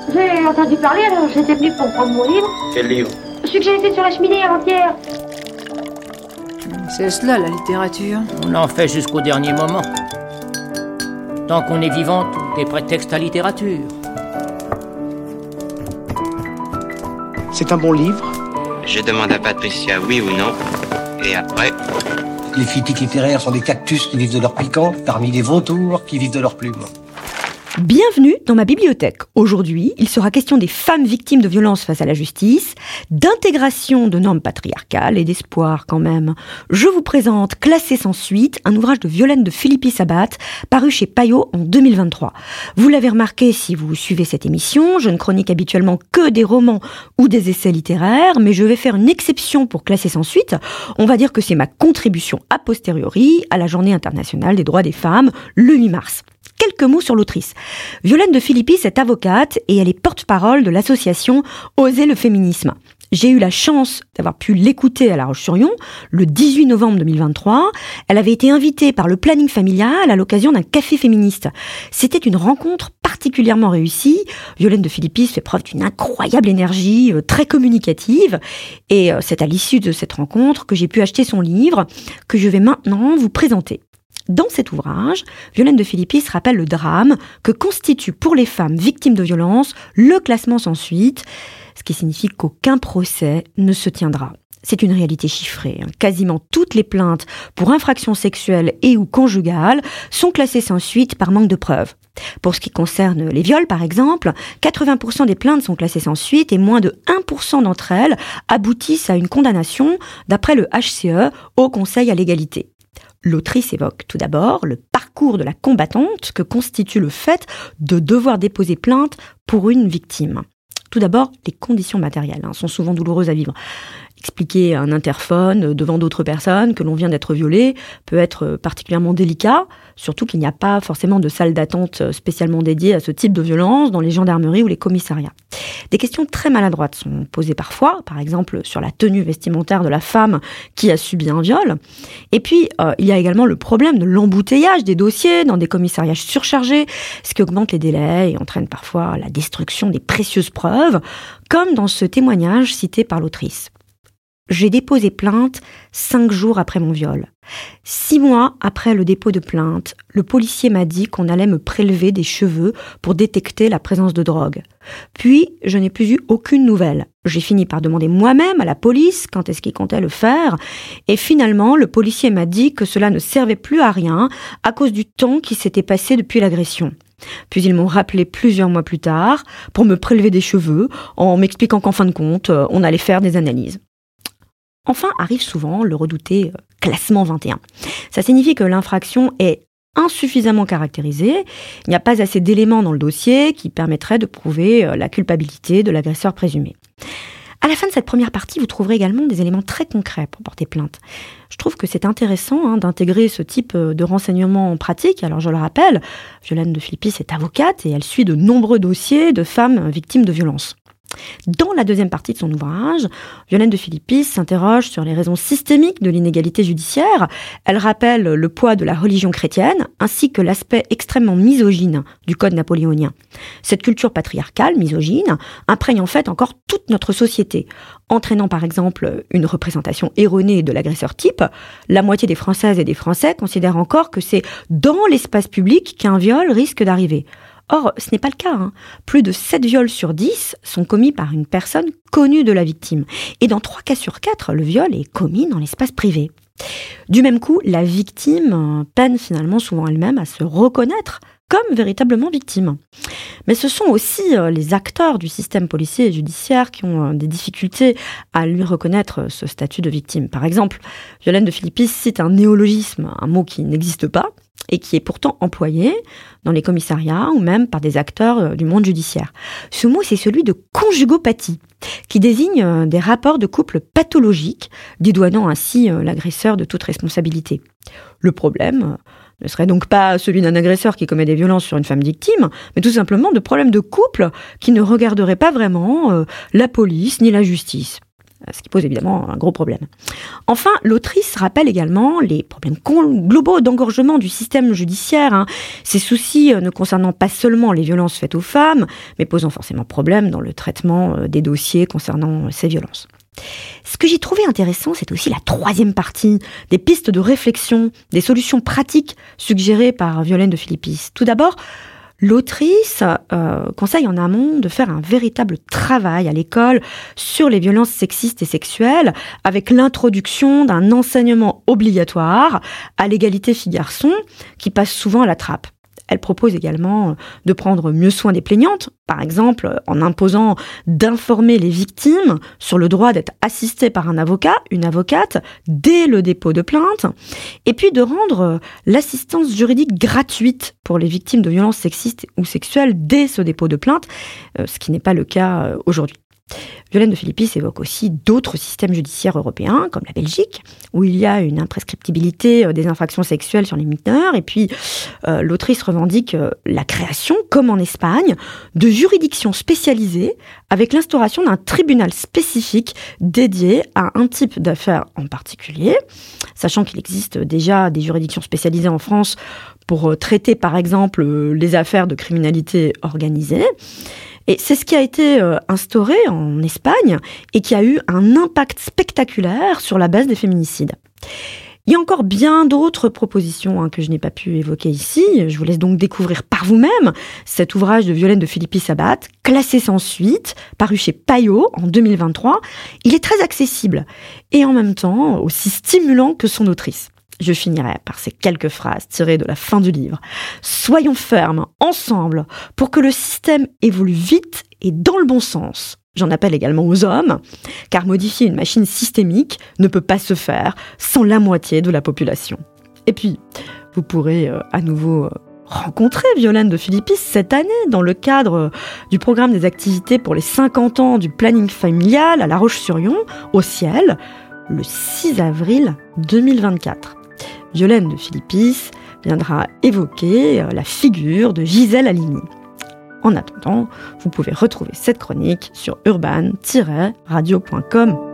J'ai entendu parler, alors j'étais venu pour prendre mon livre. Quel livre? Celui que j'ai laissé sur la cheminée avant-hier. C'est cela, la littérature. On en fait jusqu'au dernier moment. Tant qu'on est vivant, tout est prétexte à littérature. C'est un bon livre. Je demande à Patricia oui ou non, et après... Les critiques littéraires sont des cactus qui vivent de leur piquant, parmi les vautours qui vivent de leurs plumes. Bienvenue dans ma bibliothèque. Aujourd'hui, il sera question des femmes victimes de violences face à la justice, d'intégration de normes patriarcales et d'espoir quand même. Je vous présente Classé sans suite, un ouvrage de Violaine de Filippi Sabat, paru chez Payot en 2023. Vous l'avez remarqué si vous suivez cette émission, je ne chronique habituellement que des romans ou des essais littéraires, mais je vais faire une exception pour Classé sans suite. On va dire que c'est ma contribution a posteriori à la Journée internationale des droits des femmes, le 8 mars. Quelques mots sur l'autrice. Violaine de Filippi est avocate et elle est porte-parole de l'association Oser le féminisme. J'ai eu la chance d'avoir pu l'écouter à La Roche-sur-Yon le 18 novembre 2023. Elle avait été invitée par le planning familial à l'occasion d'un café féministe. C'était une rencontre particulièrement réussie. Violaine de Filippi fait preuve d'une incroyable énergie, très communicative. Et c'est à l'issue de cette rencontre que j'ai pu acheter son livre, que je vais maintenant vous présenter. Dans cet ouvrage, Violaine de Filippi rappelle le drame que constitue pour les femmes victimes de violences le classement sans suite, ce qui signifie qu'aucun procès ne se tiendra. C'est une réalité chiffrée. Quasiment toutes les plaintes pour infractions sexuelles et ou conjugales sont classées sans suite par manque de preuves. Pour ce qui concerne les viols, par exemple, 80% des plaintes sont classées sans suite et moins de 1% d'entre elles aboutissent à une condamnation, d'après le HCE, Haut Conseil à l'égalité. L'autrice évoque tout d'abord le parcours de la combattante que constitue le fait de devoir déposer plainte pour une victime. Tout d'abord, les conditions matérielles sont souvent douloureuses à vivre. Expliquer à un interphone devant d'autres personnes que l'on vient d'être violé peut être particulièrement délicat, surtout qu'il n'y a pas forcément de salle d'attente spécialement dédiée à ce type de violence dans les gendarmeries ou les commissariats. Des questions très maladroites sont posées parfois, par exemple sur la tenue vestimentaire de la femme qui a subi un viol. Et puis, il y a également le problème de l'embouteillage des dossiers dans des commissariats surchargés, ce qui augmente les délais et entraîne parfois la destruction des précieuses preuves, comme dans ce témoignage cité par l'autrice. J'ai déposé plainte 5 jours après mon viol. 6 mois après le dépôt de plainte, le policier m'a dit qu'on allait me prélever des cheveux pour détecter la présence de drogue. Puis, je n'ai plus eu aucune nouvelle. J'ai fini par demander moi-même à la police quand est-ce qu'il comptait le faire. Et finalement, le policier m'a dit que cela ne servait plus à rien à cause du temps qui s'était passé depuis l'agression. Puis ils m'ont rappelé plusieurs mois plus tard pour me prélever des cheveux en m'expliquant qu'en fin de compte, on allait faire des analyses. Enfin arrive souvent le redouté classement 21. Ça signifie que l'infraction est insuffisamment caractérisée, il n'y a pas assez d'éléments dans le dossier qui permettraient de prouver la culpabilité de l'agresseur présumé. À la fin de cette première partie, vous trouverez également des éléments très concrets pour porter plainte. Je trouve que c'est intéressant d'intégrer ce type de renseignements en pratique. Alors je le rappelle, Violaine de Filippi est avocate et elle suit de nombreux dossiers de femmes victimes de violences. Dans la deuxième partie de son ouvrage, Violaine de Filippi s'interroge sur les raisons systémiques de l'inégalité judiciaire. Elle rappelle le poids de la religion chrétienne ainsi que l'aspect extrêmement misogyne du code napoléonien. Cette culture patriarcale, misogyne, imprègne en fait encore toute notre société, entraînant par exemple une représentation erronée de l'agresseur type. La moitié des Françaises et des Français considèrent encore que c'est dans l'espace public qu'un viol risque d'arriver. Or, ce n'est pas le cas. Plus de 7 viols sur 10 sont commis par une personne connue de la victime. Et dans 3 cas sur 4, le viol est commis dans l'espace privé. Du même coup, la victime peine finalement souvent elle-même à se reconnaître comme véritablement victime. Mais ce sont aussi les acteurs du système policier et judiciaire qui ont des difficultés à lui reconnaître ce statut de victime. Par exemple, Violaine de Filippi cite un néologisme, un mot qui n'existe pas, et qui est pourtant employé dans les commissariats ou même par des acteurs du monde judiciaire. Ce mot, c'est celui de conjugopathie, qui désigne des rapports de couple pathologiques, dédouanant ainsi l'agresseur de toute responsabilité. Le problème ne serait donc pas celui d'un agresseur qui commet des violences sur une femme victime, mais tout simplement de problèmes de couple qui ne regarderaient pas vraiment la police ni la justice. ce qui pose évidemment un gros problème. Enfin, l'autrice rappelle également les problèmes globaux d'engorgement du système judiciaire, ces soucis ne concernant pas seulement les violences faites aux femmes, mais posant forcément problème dans le traitement des dossiers concernant ces violences. Ce que j'ai trouvé intéressant, c'est aussi la troisième partie, des pistes de réflexion, des solutions pratiques suggérées par Violaine de Philippis. Tout d'abord, l'autrice conseille en amont de faire un véritable travail à l'école sur les violences sexistes et sexuelles, avec l'introduction d'un enseignement obligatoire à l'égalité filles-garçons qui passe souvent à la trappe. Elle propose également de prendre mieux soin des plaignantes, par exemple en imposant d'informer les victimes sur le droit d'être assistées par un avocat, une avocate, dès le dépôt de plainte, et puis de rendre l'assistance juridique gratuite pour les victimes de violences sexistes ou sexuelles dès ce dépôt de plainte, ce qui n'est pas le cas aujourd'hui. Violaine de Philippis évoque aussi d'autres systèmes judiciaires européens, comme la Belgique, où il y a une imprescriptibilité des infractions sexuelles sur les mineurs. Et puis, l'autrice revendique la création, comme en Espagne, de juridictions spécialisées avec l'instauration d'un tribunal spécifique dédié à un type d'affaires en particulier, sachant qu'il existe déjà des juridictions spécialisées en France pour traiter, par exemple, les affaires de criminalité organisée. Et c'est ce qui a été instauré en Espagne et qui a eu un impact spectaculaire sur la baisse des féminicides. Il y a encore bien d'autres propositions que je n'ai pas pu évoquer ici. Je vous laisse donc découvrir par vous-même cet ouvrage de Violaine de Philippis Sabat, classé sans suite, paru chez Payot en 2023. Il est très accessible et en même temps aussi stimulant que son autrice. Je finirai par ces quelques phrases tirées de la fin du livre. Soyons fermes, ensemble, pour que le système évolue vite et dans le bon sens. J'en appelle également aux hommes, car modifier une machine systémique ne peut pas se faire sans la moitié de la population. Et puis, vous pourrez à nouveau rencontrer Violaine de Philippis cette année dans le cadre du programme des activités pour les 50 ans du planning familial à La Roche-sur-Yon, au Ciel, le 6 avril 2024. Violaine de Philippis viendra évoquer la figure de Gisèle Halimi. En attendant, vous pouvez retrouver cette chronique sur urban-radio.com.